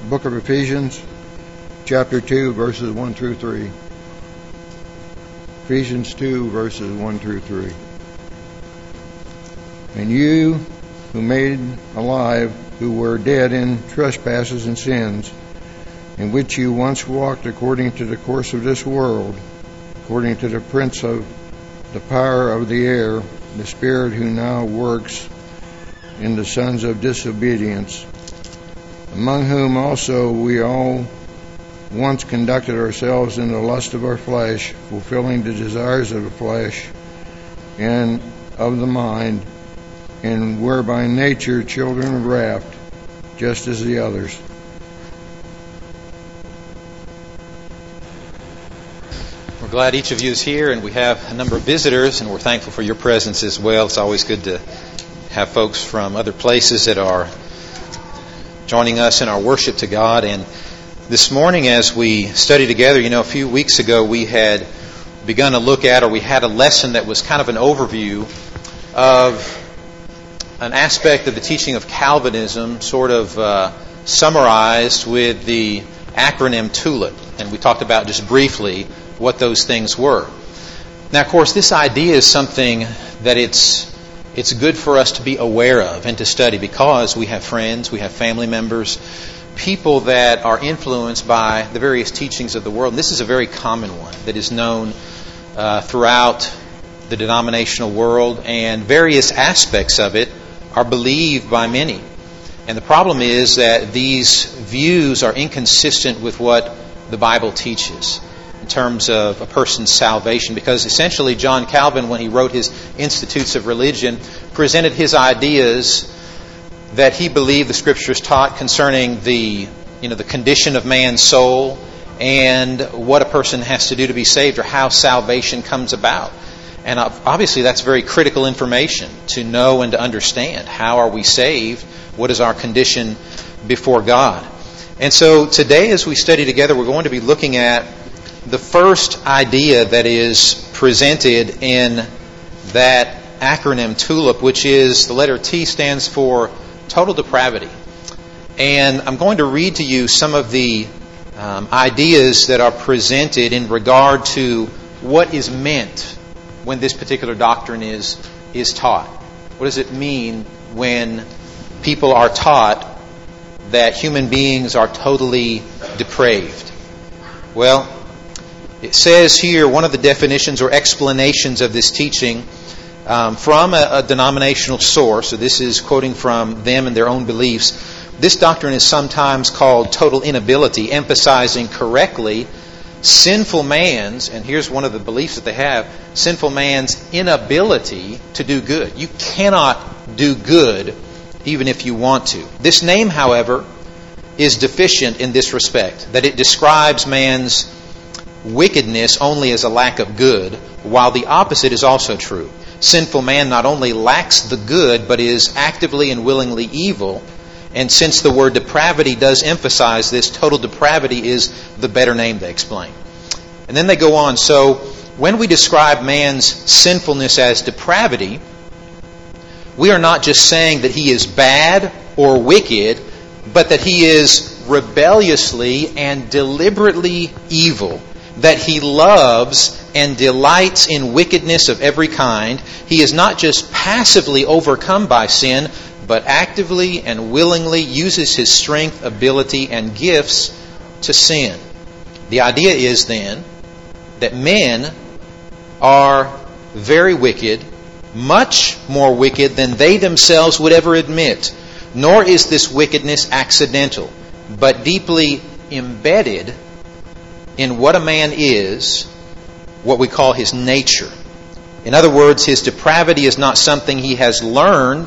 book of Ephesians, chapter 2, verses 1 through 3. Ephesians 2, verses 1 through 3. And you who made alive, who were dead in trespasses and sins, in which you once walked according to the course of this world, according to the prince of the power of the air, the spirit who now works in the sons of disobedience, among whom also we all once conducted ourselves in the lust of our flesh, fulfilling the desires of the flesh and of the mind, and were by nature children of wrath, just as the others. We're glad each of you is here, and we have a number of visitors, and we're thankful for your presence as well. It's always good to have folks from other places that are joining us in our worship to God. And this morning, as we study together, a few weeks ago we had begun to look at, or we had a lesson that was kind of an overview of an aspect of the teaching of Calvinism, sort of summarized with the acronym TULIP. And we talked about just briefly what those things were. Now, of course, this idea is something that it's good for us to be aware of and to study, because we have friends, we have family members, people that are influenced by the various teachings of the world. And this is a very common one that is known throughout the denominational world, and various aspects of it are believed by many. And the problem is that these views are inconsistent with what the Bible teaches in terms of a person's salvation, because essentially John Calvin, when he wrote his Institutes of Religion, presented his ideas that he believed the Scriptures taught concerning the condition of man's soul and what a person has to do to be saved, or how salvation comes about. And obviously that's very critical information to know and to understand. How are we saved? What is our condition before God? And so today, as we study together, we're going to be looking at the first idea that is presented in that acronym TULIP, which is, the letter T stands for total depravity. And I'm going to read to you some of the ideas that are presented in regard to what is meant when this particular doctrine is taught. What does it mean when people are taught that human beings are totally depraved? Well, it says here, one of the definitions or explanations of this teaching from a denominational source, so this is quoting from them and their own beliefs. This doctrine is sometimes called total inability, emphasizing correctly sinful man's, and here's one of the beliefs that they have, sinful man's inability to do good. You cannot do good even if you want to. This name, however, is deficient in this respect, that it describes man's wickedness only as a lack of good, while the opposite is also true. Sinful man not only lacks the good, but is actively and willingly evil. And since the word depravity does emphasize this, total depravity is the better name, they explain. And then they go on, so when we describe man's sinfulness as depravity, we are not just saying that he is bad or wicked, but that he is rebelliously and deliberately evil, that he loves and delights in wickedness of every kind. He is not just passively overcome by sin, but actively and willingly uses his strength, ability, and gifts to sin. The idea is then that men are very wicked, much more wicked than they themselves would ever admit. Nor is this wickedness accidental, but deeply embedded in what a man is, what we call his nature. In other words, his depravity is not something he has learned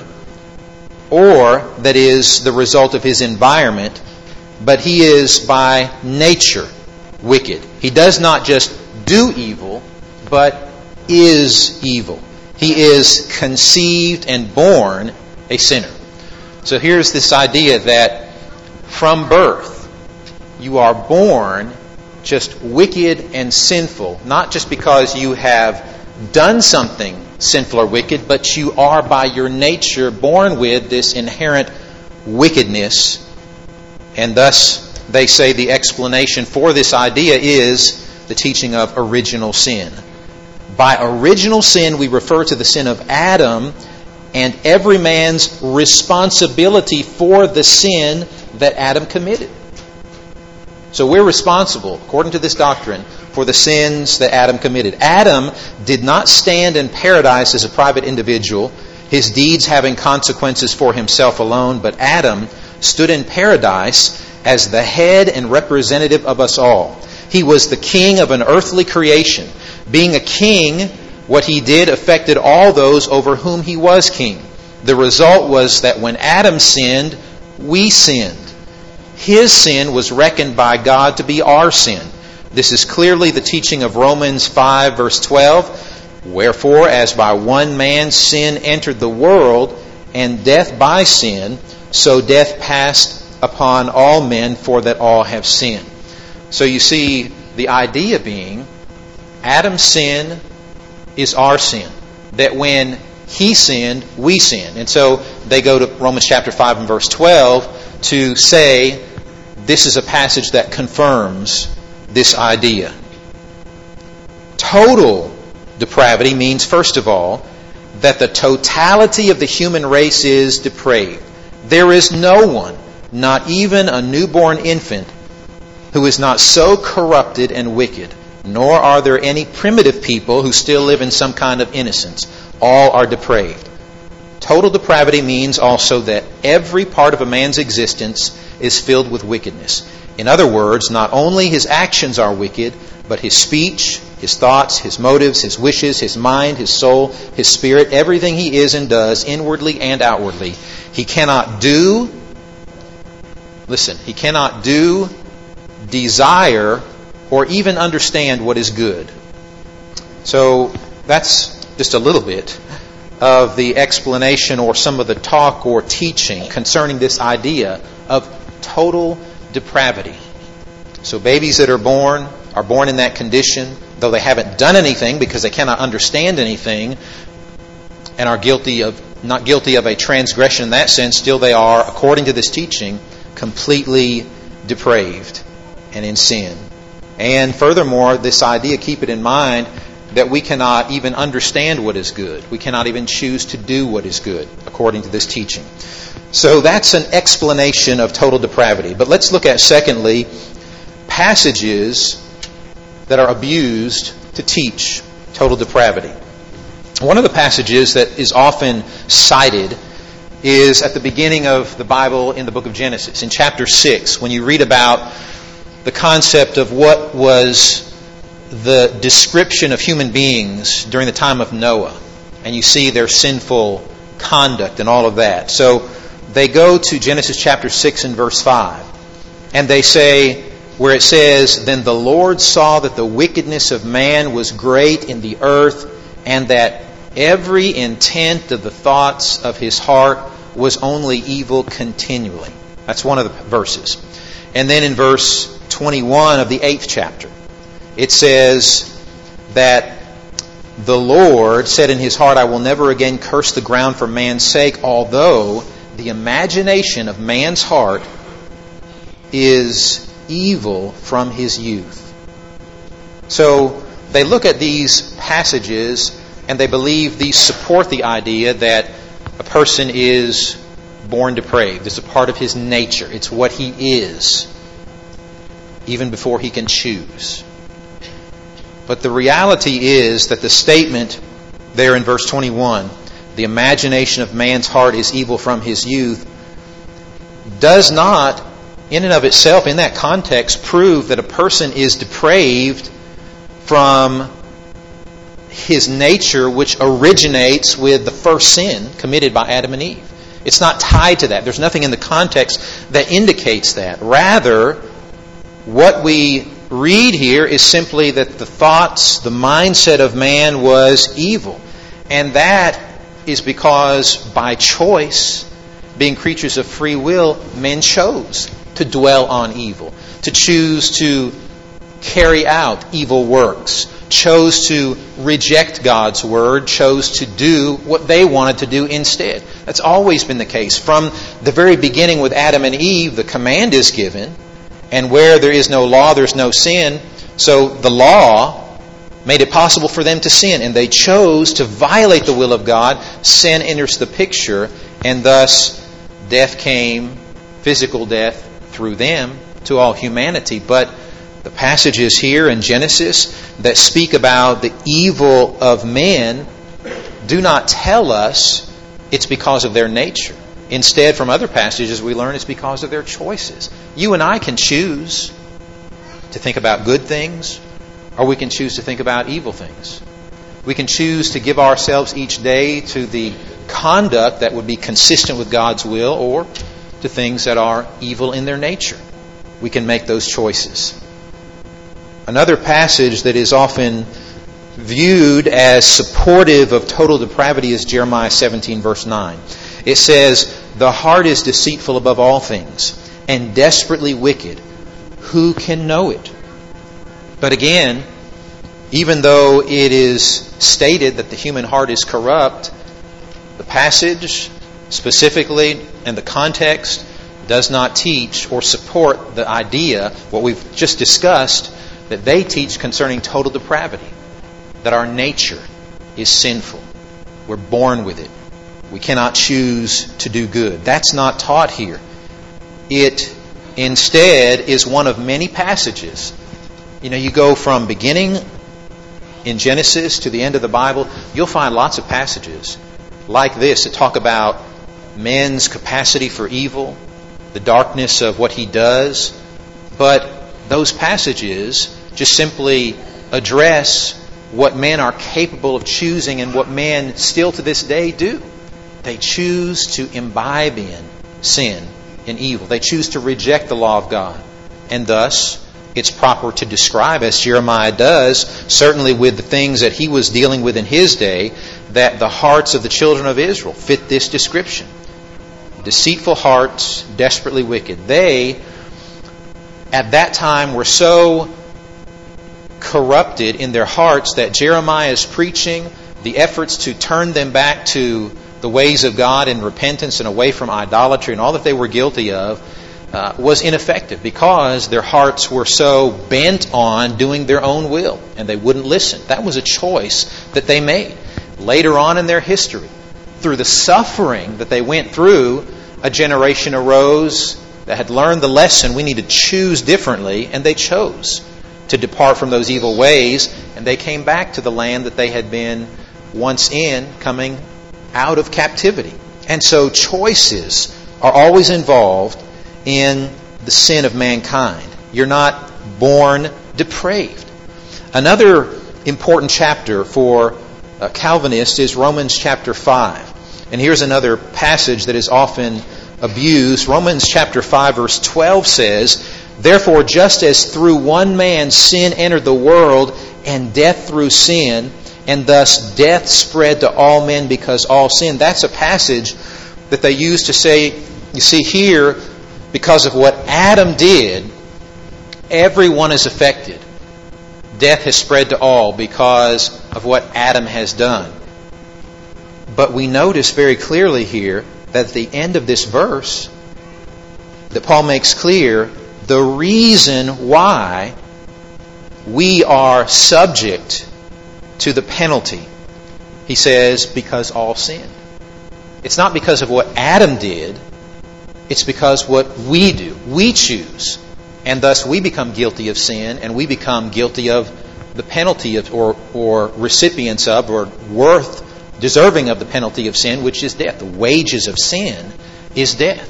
or that is the result of his environment, but he is by nature wicked. He does not just do evil, but is evil. He is conceived and born a sinner. So here's this idea that from birth you are born just wicked and sinful, not just because you have done something sinful or wicked, but you are by your nature born with this inherent wickedness, and thus they say the explanation for this idea is the teaching of original sin. By original sin, we refer to the sin of Adam and every man's responsibility for the sin that Adam committed. So we're responsible, according to this doctrine, for the sins that Adam committed. Adam did not stand in paradise as a private individual, his deeds having consequences for himself alone, but Adam stood in paradise as the head and representative of us all. He was the king of an earthly creation. Being a king, what he did affected all those over whom he was king. The result was that when Adam sinned, we sinned. His sin was reckoned by God to be our sin. This is clearly the teaching of Romans 5, verse 12. Wherefore, as by one man sin entered the world, and death by sin, so death passed upon all men, for that all have sinned. So you see, the idea being, Adam's sin is our sin. That when he sinned, we sinned. And so they go to Romans chapter 5 and verse 12 to say this is a passage that confirms this idea. Total depravity means, first of all, that the totality of the human race is depraved. There is no one, not even a newborn infant, who is not so corrupted and wicked, nor are there any primitive people who still live in some kind of innocence. All are depraved. Total depravity means also that every part of a man's existence is filled with wickedness. In other words, not only his actions are wicked, but his speech, his thoughts, his motives, his wishes, his mind, his soul, his spirit, everything he is and does, inwardly and outwardly. He cannot do, desire, or even understand what is good. So that's just a little bit of the explanation or some of the talk or teaching concerning this idea of total depravity. So babies that are born in that condition, though they haven't done anything because they cannot understand anything and are not guilty of a transgression in that sense, still they are, according to this teaching, completely depraved and in sin. And furthermore, this idea, keep it in mind, that we cannot even understand what is good. We cannot even choose to do what is good, according to this teaching. So that's an explanation of total depravity. But let's look at, secondly, passages that are abused to teach total depravity. One of the passages that is often cited is at the beginning of the Bible in the book of Genesis, in chapter 6, when you read about the concept of what was the description of human beings during the time of Noah, and you see their sinful conduct and all of that. So they go to Genesis chapter 6 and verse 5, and they say, where it says, "Then the Lord saw that the wickedness of man was great in the earth, and that every intent of the thoughts of his heart was only evil continually." That's one of the verses. And then in verse 21 of the 8th chapter, it says that the Lord said in his heart, "I will never again curse the ground for man's sake, although the imagination of man's heart is evil from his youth." So they look at these passages and they believe these support the idea that a person is born depraved. It's a part of his nature. It's what he is, even before he can choose. But the reality is that the statement there in verse 21, "the imagination of man's heart is evil from his youth," does not, in and of itself, in that context, prove that a person is depraved from his nature, which originates with the first sin committed by Adam and Eve. It's not tied to that. There's nothing in the context that indicates that. Rather, what we read here is simply that the thoughts, the mindset of man was evil. And that is because by choice, being creatures of free will, men chose to dwell on evil, to choose to carry out evil works, chose to reject God's word, chose to do what they wanted to do instead. That's always been the case. From the very beginning with Adam and Eve, the command is given, And where there is no law, there's no sin. So the law made it possible for them to sin, and they chose to violate the will of God. Sin enters the picture, and thus death came, physical death, through them to all humanity. But the passages here in Genesis that speak about the evil of men do not tell us it's because of their nature. Instead, from other passages, we learn it's because of their choices. You and I can choose to think about good things, or we can choose to think about evil things. We can choose to give ourselves each day to the conduct that would be consistent with God's will, or to things that are evil in their nature. We can make those choices. Another passage that is often viewed as supportive of total depravity is Jeremiah 17, verse 9. It says, "The heart is deceitful above all things, and desperately wicked. Who can know it?" But again, even though it is stated that the human heart is corrupt, the passage specifically and the context does not teach or support the idea, what we've just discussed, that they teach concerning total depravity, that our nature is sinful. We're born with it. We cannot choose to do good. That's not taught here. It instead is one of many passages. You go from beginning in Genesis to the end of the Bible, you'll find lots of passages like this that talk about men's capacity for evil, the darkness of what he does. But those passages just simply address what men are capable of choosing and what men still to this day do. They choose to imbibe in sin and evil. They choose to reject the law of God. And thus, it's proper to describe, as Jeremiah does, certainly with the things that he was dealing with in his day, that the hearts of the children of Israel fit this description. Deceitful hearts, desperately wicked. They, at that time, were so corrupted in their hearts that Jeremiah is preaching the efforts to turn them back to the ways of God in repentance and away from idolatry and all that they were guilty of was ineffective, because their hearts were so bent on doing their own will and they wouldn't listen. That was a choice that they made. Later on in their history, through the suffering that they went through, a generation arose that had learned the lesson, we need to choose differently, and they chose to depart from those evil ways, and they came back to the land that they had been once in, coming out of captivity. And so choices are always involved in the sin of mankind. You're not born depraved. Another important chapter for Calvinists is Romans chapter 5. And here's another passage that is often abused. Romans chapter 5 verse 12 says, "Therefore, just as through one man sin entered the world, and death through sin, and thus death spread to all men because all sinned." That's a passage that they use to say, you see here, because of what Adam did, everyone is affected. Death has spread to all because of what Adam has done. But we notice very clearly here that at the end of this verse, that Paul makes clear the reason why we are subject to the penalty. He says, because all sinned. It's not because of what Adam did. It's because what we do. We choose. And thus we become guilty of sin, and we become guilty of the penalty of, or recipients of, or deserving of the penalty of sin, which is death. The wages of sin is death.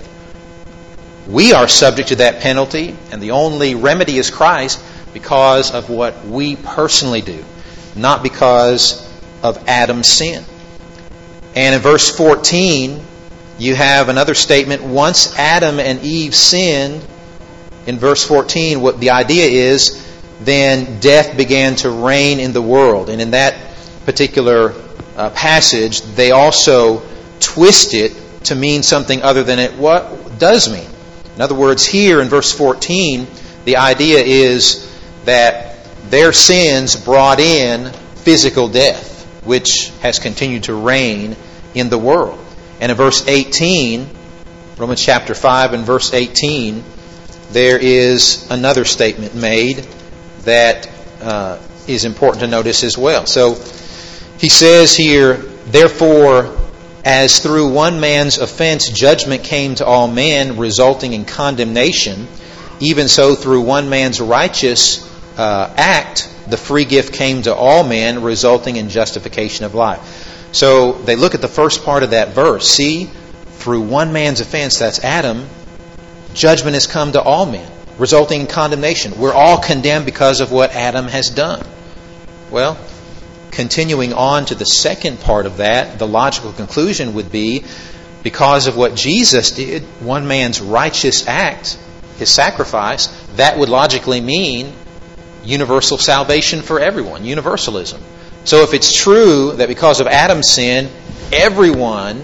We are subject to that penalty, and the only remedy is Christ, because of what we personally do, not because of Adam's sin. And in verse 14, you have another statement. Once Adam and Eve sinned, in verse 14, what the idea is, then death began to reign in the world. And in that particular passage, they also twist it to mean something other than it what does mean. In other words, here in verse 14, the idea is that their sins brought in physical death, which has continued to reign in the world. And in verse 18, Romans chapter 5 and verse 18, there is another statement made that is important to notice as well. So he says here, therefore, as through one man's offense judgment came to all men, resulting in condemnation, even so through one man's righteous act, the free gift came to all men, resulting in justification of life. So they look at the first part of that verse. See, through one man's offense, that's Adam, judgment has come to all men, resulting in condemnation. We're all condemned because of what Adam has done. Well, continuing on to the second part of that, the logical conclusion would be, because of what Jesus did, one man's righteous act, his sacrifice, that would logically mean universal salvation for everyone, universalism. So if it's true that because of Adam's sin, everyone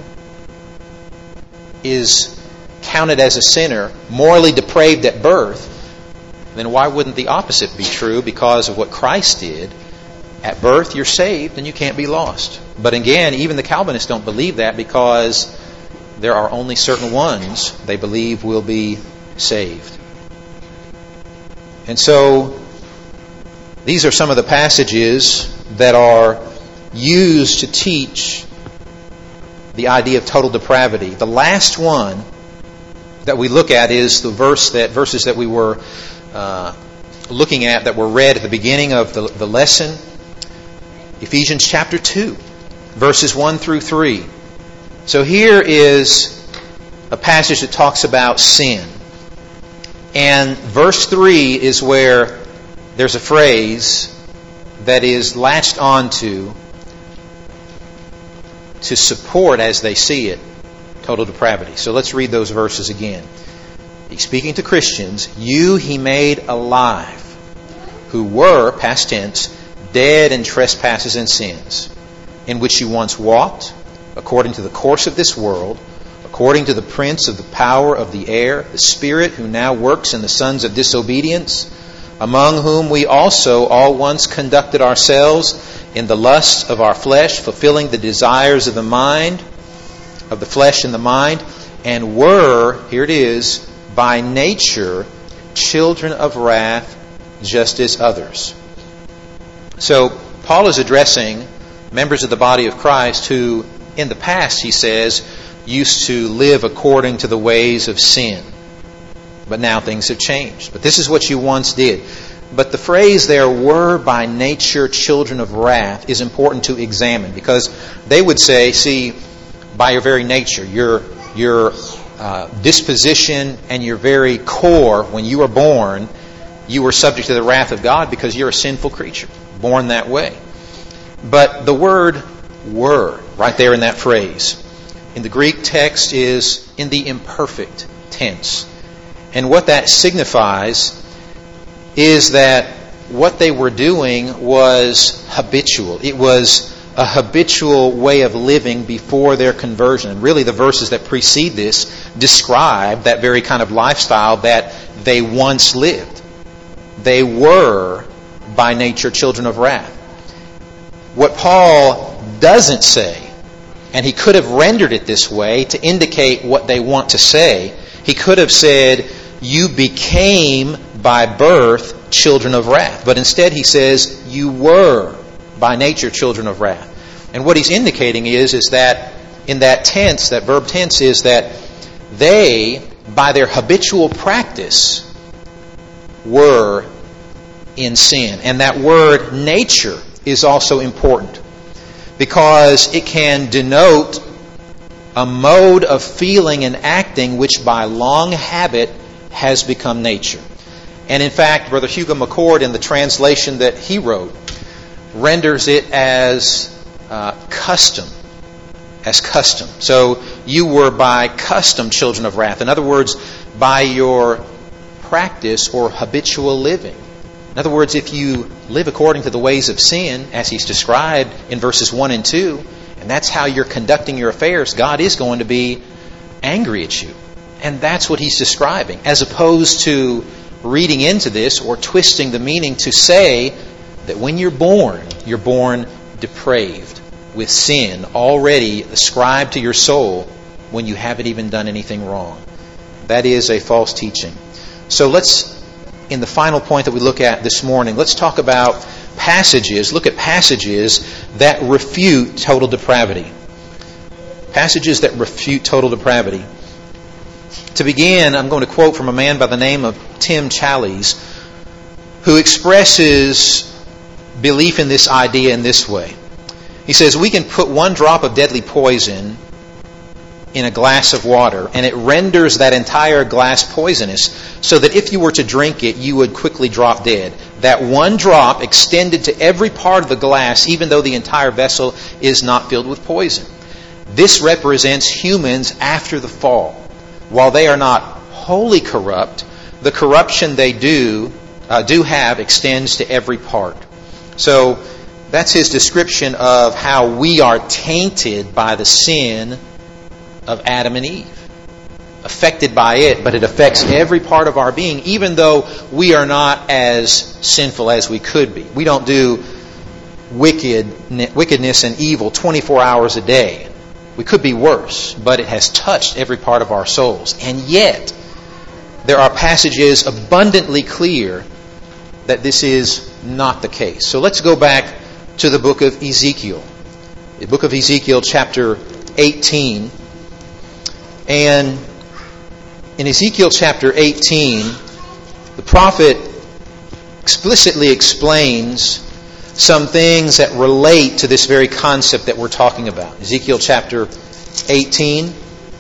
is counted as a sinner, morally depraved at birth, then why wouldn't the opposite be true? Because of what Christ did, at birth you're saved and you can't be lost. But again, even the Calvinists don't believe that, because there are only certain ones they believe will be saved. And so these are some of the passages that are used to teach the idea of total depravity. The last one that we look at is the verses that we were looking at, that were read at the beginning of the lesson. Ephesians chapter 2, verses 1 through 3. So here is a passage that talks about sin. And verse 3 is where there's a phrase that is latched onto to support, as they see it, total depravity. So let's read those verses again. He's speaking to Christians. You he made alive, who were, past tense, dead in trespasses and sins, in which you once walked, according to the course of this world, according to the prince of the power of the air, the spirit who now works in the sons of disobedience, among whom we also all once conducted ourselves in the lusts of our flesh, fulfilling the desires of the mind, of the flesh and the mind, and were, here it is, by nature children of wrath, just as others. So Paul is addressing members of the body of Christ who, in the past, he says, used to live according to the ways of sin. But now things have changed. But this is what you once did. But the phrase there, were by nature children of wrath, is important to examine, because they would say, see, by your very nature, your disposition and your very core, when you were born, you were subject to the wrath of God because you're a sinful creature, born that way. But the word were, right there in that phrase, in the Greek text is in the imperfect tense. And what that signifies is that what they were doing was habitual. It was a habitual way of living before their conversion. And really the verses that precede this describe that very kind of lifestyle that they once lived. They were by nature children of wrath. What Paul doesn't say, and he could have rendered it this way to indicate what they want to say, he could have said, you became by birth children of wrath. But instead he says, you were by nature children of wrath. And what he's indicating is that in that tense, that verb tense, is that they, by their habitual practice, were in sin. And that word nature is also important, because it can denote a mode of feeling and acting which by long habit has become nature. And in fact, Brother Hugo McCord, in the translation that he wrote, renders it as custom. As custom. So you were by custom children of wrath. In other words, by your practice or habitual living. In other words, if you live according to the ways of sin, as he's described in verses 1 and 2, and that's how you're conducting your affairs, God is going to be angry at you. And that's what he's describing, as opposed to reading into this or twisting the meaning to say that when you're born depraved with sin already ascribed to your soul when you haven't even done anything wrong. That is a false teaching. So in the final point that we look at this morning, let's talk about look at passages that refute total depravity. Passages that refute total depravity. To begin, I'm going to quote from a man by the name of Tim Challies, who expresses belief in this idea in this way. He says, we can put one drop of deadly poison in a glass of water, and it renders that entire glass poisonous, so that if you were to drink it, you would quickly drop dead. That one drop extended to every part of the glass, even though the entire vessel is not filled with poison. This represents humans after the fall. While they are not wholly corrupt, the corruption they do have extends to every part. So that's his description of how we are tainted by the sin of Adam and Eve. Affected by it, but it affects every part of our being, even though we are not as sinful as we could be. We don't do wickedness and evil 24 hours a day. We could be worse, but it has touched every part of our souls. And yet, there are passages abundantly clear that this is not the case. So let's go back to the book of Ezekiel. The book of Ezekiel, chapter 18. And in Ezekiel chapter 18, the prophet explicitly explains some things that relate to this very concept that we're talking about. Ezekiel chapter 18.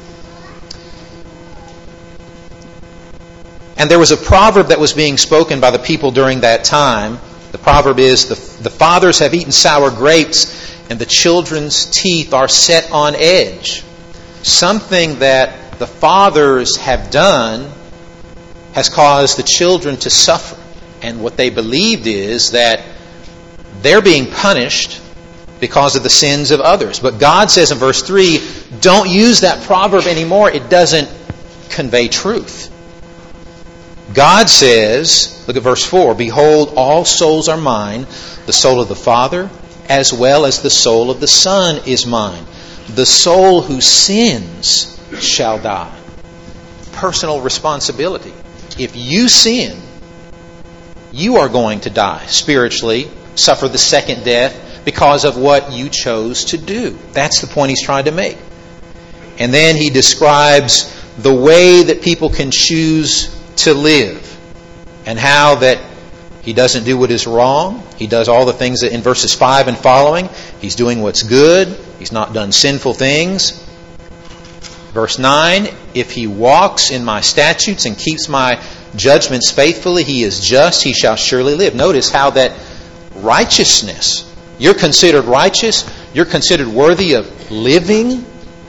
And there was a proverb that was being spoken by the people during that time. The proverb is, the fathers have eaten sour grapes, and the children's teeth are set on edge. Something that the fathers have done has caused the children to suffer. And what they believed is that they're being punished because of the sins of others. But God says in verse 3, don't use that proverb anymore. It doesn't convey truth. God says, look at verse 4, behold, all souls are mine. The soul of the Father as well as the soul of the Son is mine. The soul who sins shall die. Personal responsibility. If you sin, you are going to die spiritually, suffer the second death because of what you chose to do. That's the point he's trying to make. And then he describes the way that people can choose to live and how that he doesn't do what is wrong. He does all the things that in verses 5 and following. He's doing what's good. He's not done sinful things. Verse 9, if he walks in my statutes and keeps my judgments faithfully, he is just, he shall surely live. Notice how that righteousness, you're considered righteous, you're considered worthy of living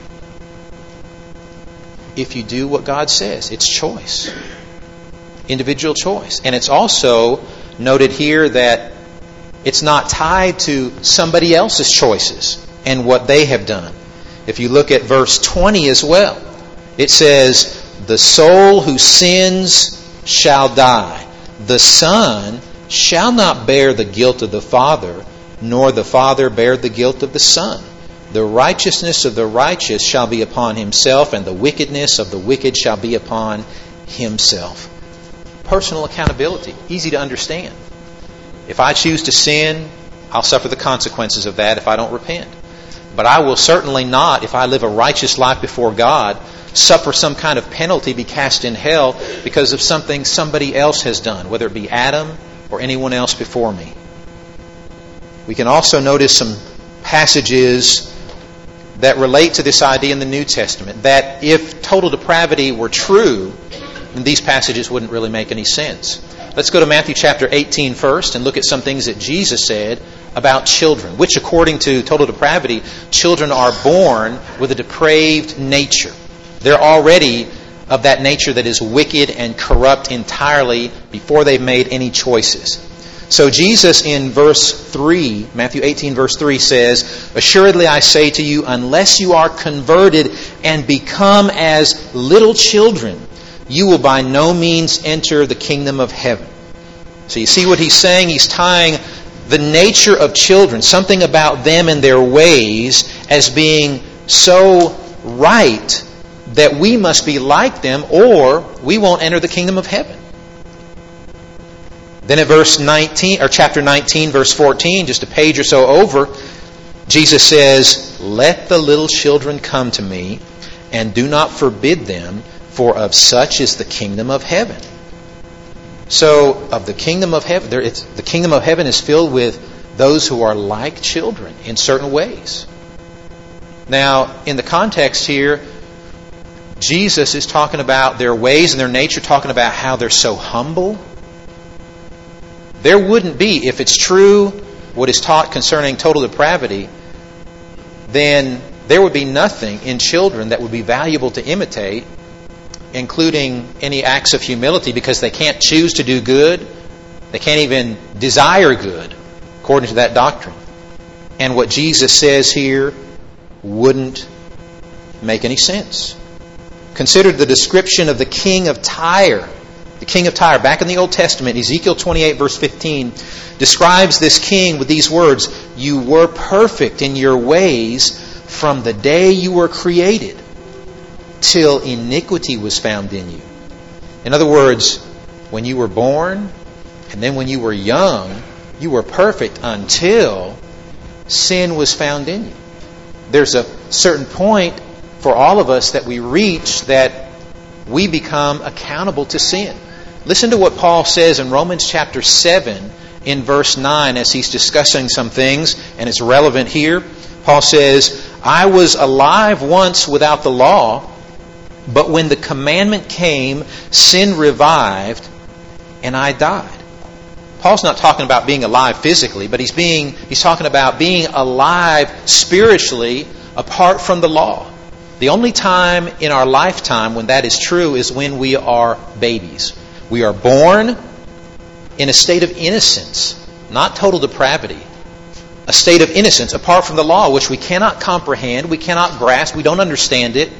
if you do what God says. It's choice. Individual choice. And it's also noted here that it's not tied to somebody else's choices and what they have done. If you look at verse 20 as well, it says, the soul who sins shall die. The Son shall not bear the guilt of the Father, nor the Father bear the guilt of the Son. The righteousness of the righteous shall be upon himself, and the wickedness of the wicked shall be upon himself. Personal accountability, easy to understand. If I choose to sin, I'll suffer the consequences of that if I don't repent. But I will certainly not, if I live a righteous life before God, suffer some kind of penalty, be cast in hell because of something somebody else has done, whether it be Adam or anyone else before me. We can also notice some passages that relate to this idea in the New Testament, that if total depravity were true, then these passages wouldn't really make any sense. Let's go to Matthew chapter 18 first and look at some things that Jesus said about children, which according to total depravity, children are born with a depraved nature. They're already of that nature that is wicked and corrupt entirely before they've made any choices. So Jesus in verse 3, Matthew 18 verse 3 says, assuredly I say to you, unless you are converted and become as little children, you will by no means enter the kingdom of heaven. So you see what he's saying? He's tying the nature of children, something about them and their ways, as being so right that we must be like them or we won't enter the kingdom of heaven. Then at verse 19, or chapter 19, verse 14, just a page or so over, Jesus says, "Let the little children come to me, and do not forbid them, for of such is the kingdom of heaven." So, of the kingdom of heaven, the kingdom of heaven is filled with those who are like children in certain ways. Now, in the context here, Jesus is talking about their ways and their nature, talking about how they're so humble. There wouldn't be, if it's true what is taught concerning total depravity, then there would be nothing in children that would be valuable to imitate, including any acts of humility, because they can't choose to do good. They can't even desire good, according to that doctrine. And what Jesus says here wouldn't make any sense. Consider the description of the king of Tyre. The king of Tyre, back in the Old Testament, Ezekiel 28, verse 15, describes this king with these words, "You were perfect in your ways from the day you were created, till iniquity was found in you." In other words, when you were born, and then when you were young, you were perfect until sin was found in you. There's a certain point for all of us that we reach that we become accountable to sin. Listen to what Paul says in Romans chapter 7 in verse 9 as he's discussing some things, and it's relevant here. Paul says, "I was alive once without the law, but when the commandment came, sin revived, and I died." Paul's not talking about being alive physically, but he's talking about being alive spiritually apart from the law. The only time in our lifetime when that is true is when we are babies. We are born in a state of innocence, not total depravity. A state of innocence apart from the law, which we cannot comprehend, we cannot grasp, we don't understand it.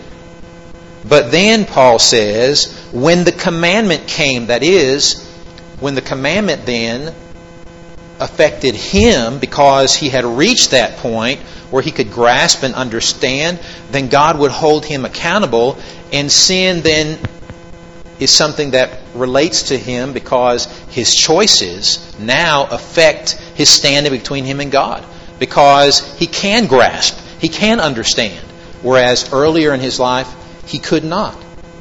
But then Paul says, when the commandment came, that is, when the commandment then affected him because he had reached that point where he could grasp and understand, then God would hold him accountable, and sin then is something that relates to him because his choices now affect his standing between him and God, because he can grasp, he can understand, whereas earlier in his life he could not.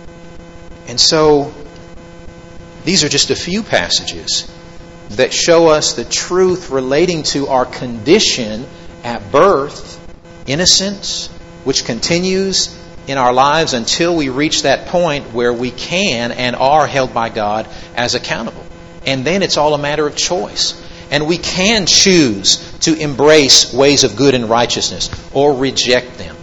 And so these are just a few passages that show us the truth relating to our condition at birth, innocence, which continues in our lives until we reach that point where we can and are held by God as accountable. And then it's all a matter of choice. And we can choose to embrace ways of good and righteousness or reject them.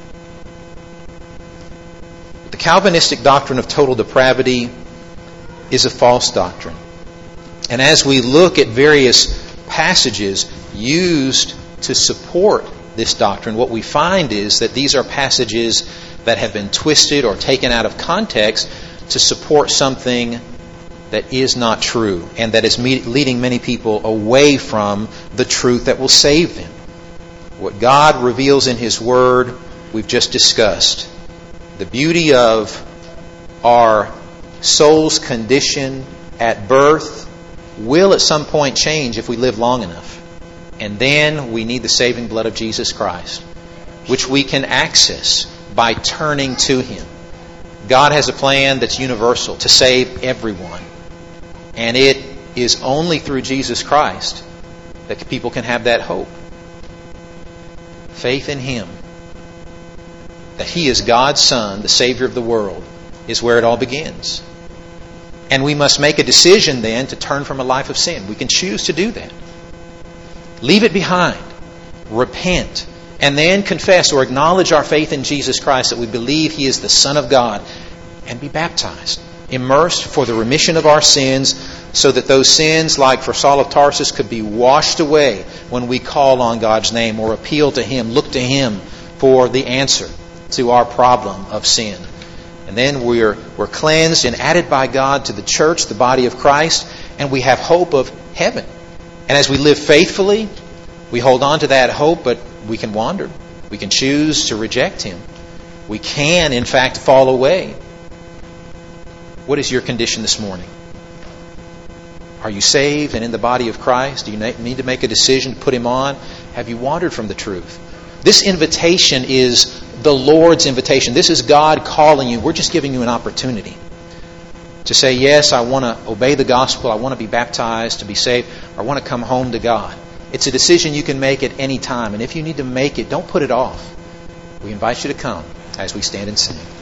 The Calvinistic doctrine of total depravity is a false doctrine. And as we look at various passages used to support this doctrine, what we find is that these are passages that have been twisted or taken out of context to support something that is not true and that is leading many people away from the truth that will save them. What God reveals in His Word, we've just discussed. The beauty of our soul's condition at birth will at some point change if we live long enough. And then we need the saving blood of Jesus Christ, which we can access by turning to Him. God has a plan that's universal to save everyone. And it is only through Jesus Christ that people can have that hope. Faith in Him, that He is God's Son, the Savior of the world, is where it all begins. And we must make a decision then to turn from a life of sin. We can choose to do that. Leave it behind. Repent. And then confess or acknowledge our faith in Jesus Christ, that we believe He is the Son of God, and be baptized, immersed for the remission of our sins, so that those sins, like for Saul of Tarsus, could be washed away when we call on God's name or appeal to Him, look to Him for the answer to our problem of sin. And then we're cleansed and added by God to the church, the body of Christ, and we have hope of heaven. And as we live faithfully, we hold on to that hope, but we can wander. We can choose to reject Him. We can, in fact, fall away. What is your condition this morning? Are you saved and in the body of Christ? Do you need to make a decision to put Him on? Have you wandered from the truth? This invitation is the Lord's invitation. This is God calling you. We're just giving you an opportunity to say, yes, I want to obey the gospel. I want to be baptized, to be saved. I want to come home to God. It's a decision you can make at any time. And if you need to make it, don't put it off. We invite you to come as we stand and sing.